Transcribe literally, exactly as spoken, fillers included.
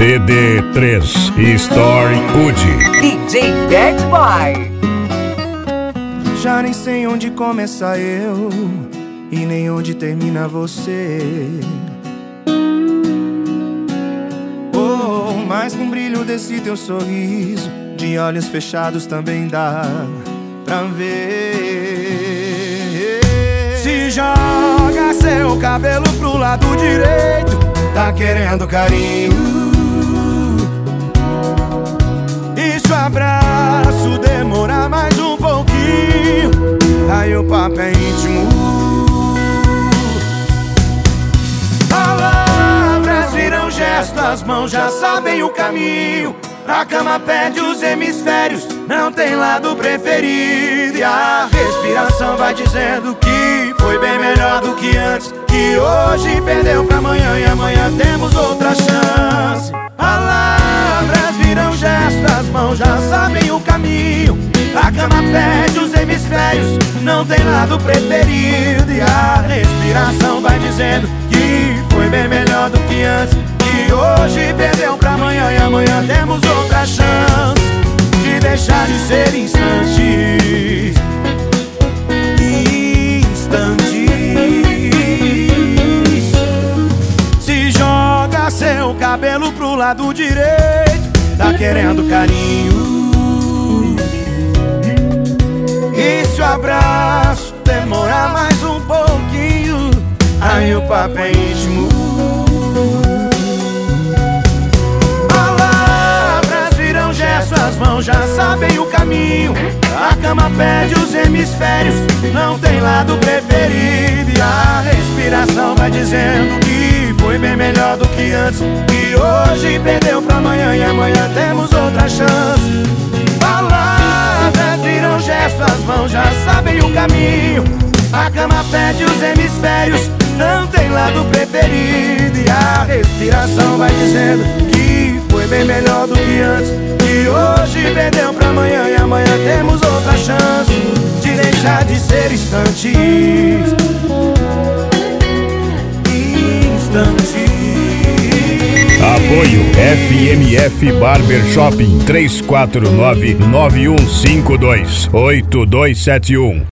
T D três Story Wood. D J Bad Boy. Já nem sei onde começa eu e nem onde termina você. Oh, mas com o brilho desse teu sorriso, de olhos fechados também dá pra ver. Se joga seu cabelo pro lado direito, tá querendo carinho. E se o abraço demorar mais um pouquinho, aí o papo é íntimo. Palavras viram gestos, as mãos já sabem o caminho. A cama perde os hemisférios, não tem lado preferido. E a respiração vai dizendo que foi bem melhor do que antes, que hoje perdeu pra amanhã e amanhã temos outra chance. Palavras viram gestos, as mãos já sabem o caminho. A cama perde os hemisférios, não tem lado preferido. E a respiração vai dizendo que foi bem melhor do que antes, que hoje perdeu pra amanhã e amanhã temos outra chance de deixar de ser instantes. Instantes. Se joga seu cabelo pro lado direito, tá querendo carinho. E se o abraço demorar mais um pouquinho, aí o papo é íntimo. Palavras viram gestos, as mãos já sabem o caminho. A cama perde os hemisférios, não tem lado preferido. E a respiração vai dizendo que foi bem melhor do que antes, que hoje perdeu pra amanhã e amanhã temos outra chance. Palavras viram gestos, as mãos já sabem o caminho. A cama perde os hemisférios, não tem lado preferido. E a respiração vai dizendo que foi bem melhor do que antes, que hoje perdeu pra amanhã e amanhã temos outra chance de deixar de ser instantes. Instantes. Apoio F M F Barber Shopping três quatro nove, nove um cinco dois, oito dois sete um.